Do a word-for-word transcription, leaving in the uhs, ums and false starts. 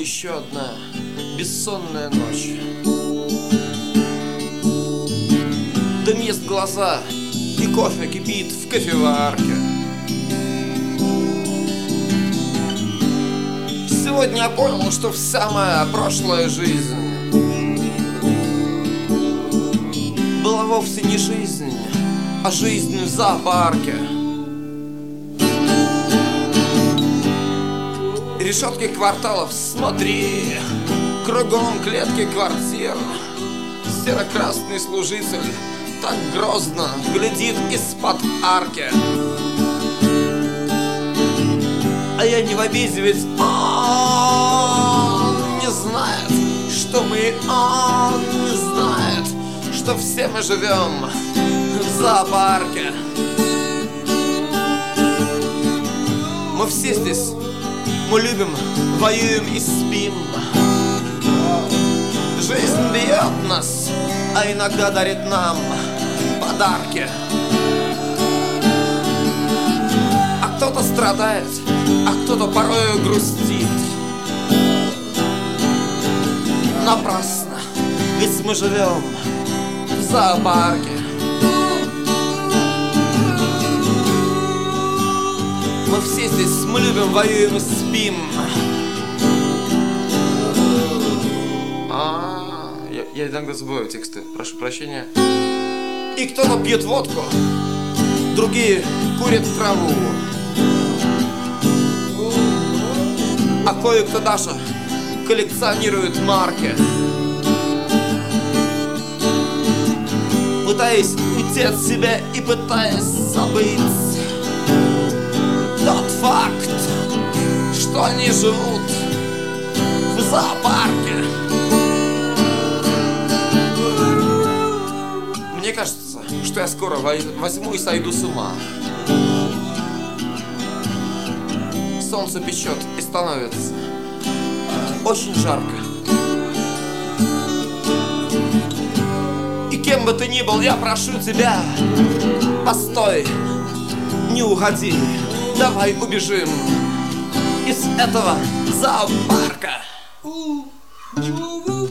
еще одна бессонная ночь. Дым ест глаза, и кофе кипит в кофеварке. Сегодня я понял, что вся моя прошлая жизнь была вовсе не жизнь, а жизнь в зоопарке. Решетки кварталов, смотри, кругом клетки квартир. Серо-красный служитель так грозно глядит из-под арки. А я не в обиде, ведь он не знает, что мы, он не знает, что все мы живем в зоопарке. Мы все здесь, мы любим, воюем и спим. Жизнь бьет нас, а иногда дарит нам подарки. А кто-то страдает, а кто-то порою грустит. Напрасно, ведь мы живем в зоопарке. Мы все здесь, мы любим, воюем и спим. А, я, я иногда забываю тексты, прошу прощения. И кто-то пьет водку, другие курят траву, а кое-кто даже коллекционирует марки, пытаясь уйти от себя и пытаясь забыть тот факт, что они живут в зоопарке. Мне кажется, что я скоро возьму и сойду с ума. Солнце печет и становится очень жарко. И кем бы ты ни был, я прошу тебя, постой, не уходи. Давай убежим из этого зоопарка.